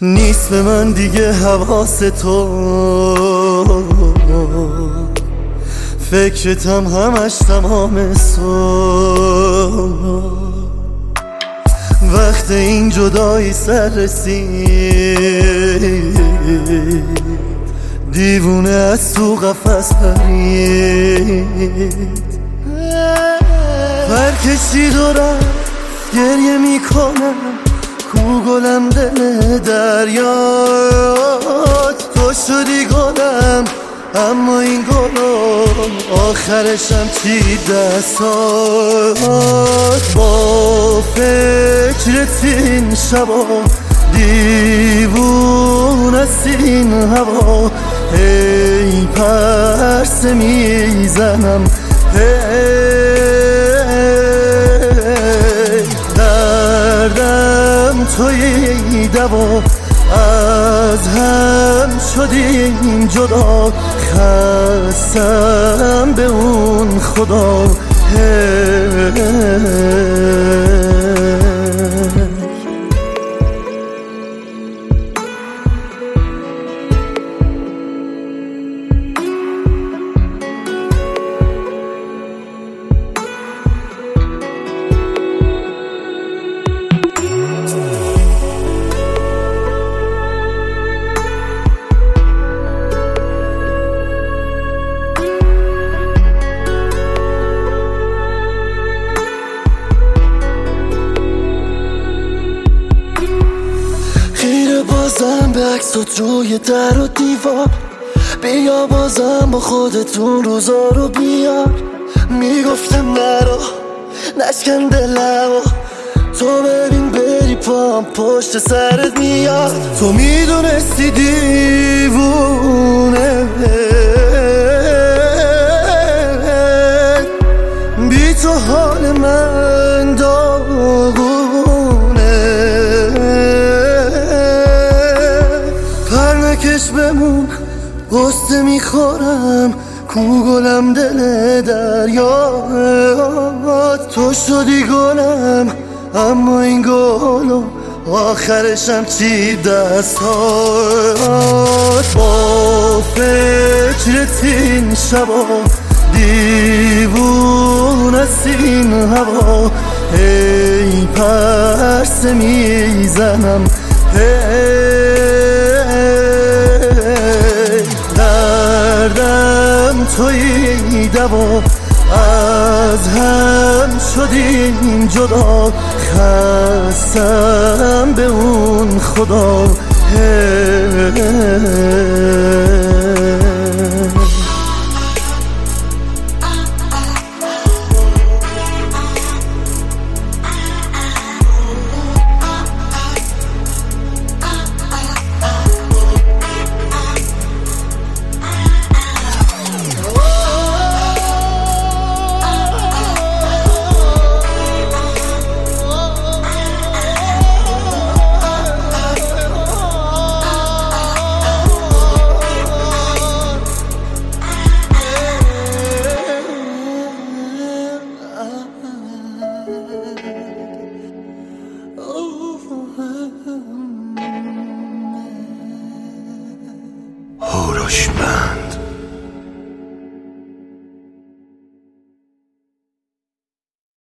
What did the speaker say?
نیست به من دیگه حواس تو، فکرتم همش تمام صبح. وقت این جدایی سر رسید، دیوونه از تو قفس پرید. پرکشید و رفت، گریه میکنم، کو گلم دل دریات. تو شدی گلم اما این گلم آخرشم چی دستات. با فکرت این شبا دیوون است این هوا، هی پرسه میزنم، دردم توی دوا، از هم شدیم جدا، خستم به اون خدا. بازم به عکسات روی در و دیوار، بیا بازم با خودتون روزا رو بیار. میگفتم نرو نشکن دلمو، تو ببین بری پام پشت سرت میاد. تو میدونستی دیوونه بی تو حال من داغونه. پرنکش بمون قصه میخورم، کو گلم دل دریات. تو شدی گلم اما این گلم آخرشم چی دستات. با فکرت این شبا دیوون است این هوا، هی پرسه میزنم، دردم توی دوا، از هم شدیم جدا، خستم به اون خدا. هوروشمند.